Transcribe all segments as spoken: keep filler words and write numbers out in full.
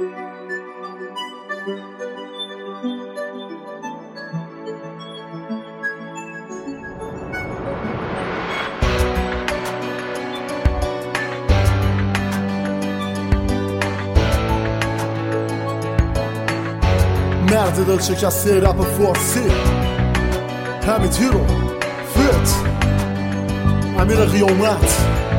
مرد دل شکسته رپ فارسی حمید هیرو فت امیر قیامت.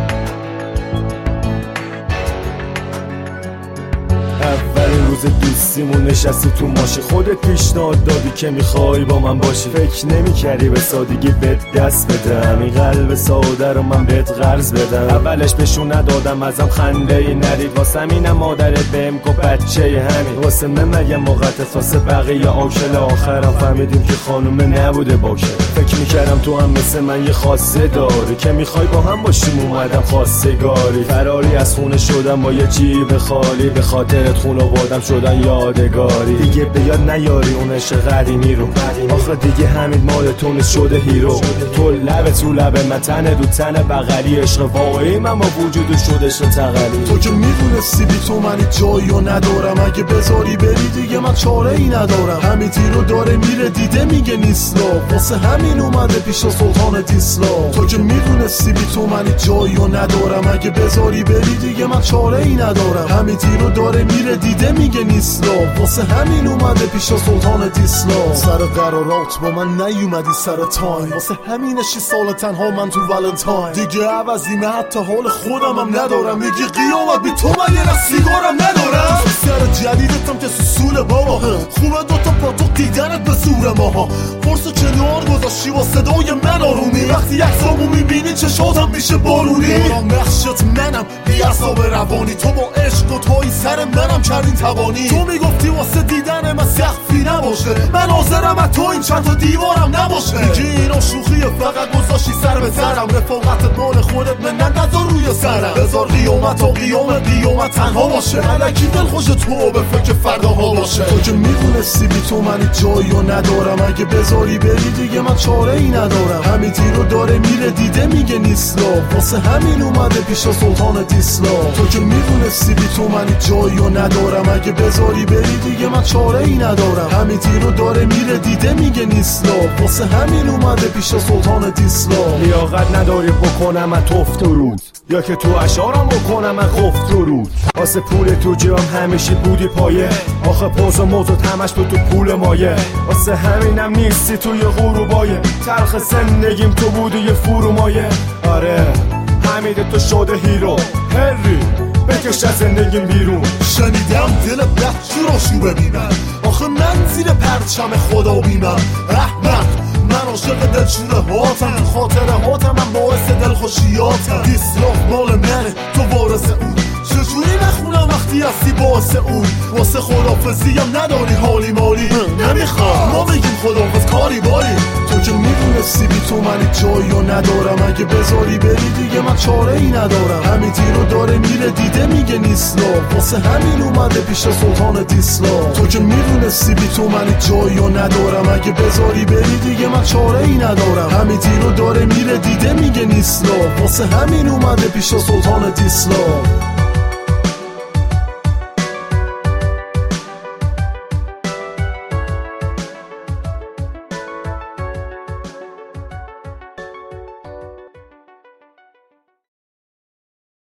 اولین روز دوستیمون نشستی تو ماشی، خودت پیشنهاد دادی که میخوای با من باشی. فکر نمی‌کردی به سادگی بهت دست بدم، این قلب ساده رو من بهت قرض بدم. اولش بهشون ندادم ازم خنده ای ندید، واسه همینم مادرت بهم گفت بچه همین. واسه من مگه موقعت واسه بقیه آکل، آخرم فهمیدیم که خانومه نبوده باشه. فکر میکردم تو هم مثل من یه خاصه داری که میخوای با هم باشیم، اومدم خواستگاری. فراری از خونه شدم با یه جیب خالی، به خاطرت خونه وادم شدن یادگاری. دیگه به یاد نیاری اون عشق قدیمی رو، آخه دیگه همین مال تو نیست شده هیرو. تو لب تو لب من، تنه دو تنه بغلی، عشق واقعی من با وجود شده عشق تقلی. تو که میدونستی بی تو من جایی رو ندارم، اگه بذاری بری دیگه من چاره ای ندارم. همیتی رو داره میره دیده میگه نیسلا، واسه همین اومده پیش سلطان دیسلا. تو که میدونستی بی تو من جایی رو ندارم، اگه بذاری بری دیگه من چاره ای ندارم. همیتی رو داره میره دیده میگه نیسلا، واسه همین اومده پیش سلطان دیسلا. سر قرارات با من نیومدی سر تایم، واسه همین شی سال تنها من تو ولنتاین. دیگه عوضیمه حتی حال خودم هم ندارم، میگه قیامت بی تو من یه سیگارم ندارم. سر جدیدتم که سوسول بابا، خوبه دوتا پاتو دیدنت به زور ماها. فرص کنار گذاشتی با صدای من آرومی، وقتی یکسامو میبینی چشاتم میشه بارونی. برام نقشت منم بی اعصاب روانی، تو با عشق و توی سر منم کردین توانی. تو میگفتی واسه دیدن من سقفی نباشه، من حاضرم از تو این چند تا دیوارم نباشه. میگی اینا شوخیه فقط گذاشتی سر به سرم، رفاقت مال خودت من نذار روی سرم. بذار قیامت و قیام قیامت تنها باشه، الکی دل خوش تو به فکر فرداها باشه. تو که میدونستی بی تو من جایی رو ندارم، اگه بذاری بری دیگه من چاره ای ندارم. همیتی رو داره میره دیده میگه نیسلا، واسه همین اومده پیش سلطان دیسلا. تو که میدونستی بی تو من جایی رو ندارم، اگه بذاری بری دیگه من چاره ای ندارم. همیتی رو داره میره دیده میگه نیسلا، واسه همین اومده پیش سلطان دیسلا. لیاقت نداری بکنم من توفت و رود، یا که تو اشارم بکنم من خفت و رود. واسه پول تو جیبم همیشه بودی پایه، آخه پوز و موزت همش تو تو پول مایه. واسه همینم نیستی توی غروبایه، تلخ زندگیم تو بودی یه فرومایه. آره حمید تو شده هیرو، هری بکش از زندگیم بیرون. شنیدم دل بچه رو شو ببینم، آخه من زیر پرچم خدا بیمم. احمق من عاشق دلشوره هاتم، تو خاطره هاتم من باعث دلخوشیاتم. دیسلاف مال منه تو وارث اون، چجوری نخونم وقتی هستی باعث اون. واسه خدافزی هم نداری حالی مالی، نمیخوام ما بگیم خدافز کاری باری. تو که میدونستی بی تو من جایی رو ندارم، اگه بذاری بری دیگه من چاره ای ندارم. همیتی رو داره میره دیده میگه نیسلا، واسه همین اومده پیش سلطان دیسلا. تو که میدونستی بی تو من جایی رو ندارم، اگه بذاری بری دیگه من چاره ای ندارم. همیتی رو داره میره دیده میگه نیسلا، واسه همین اومده پیش سلطان دیسلا.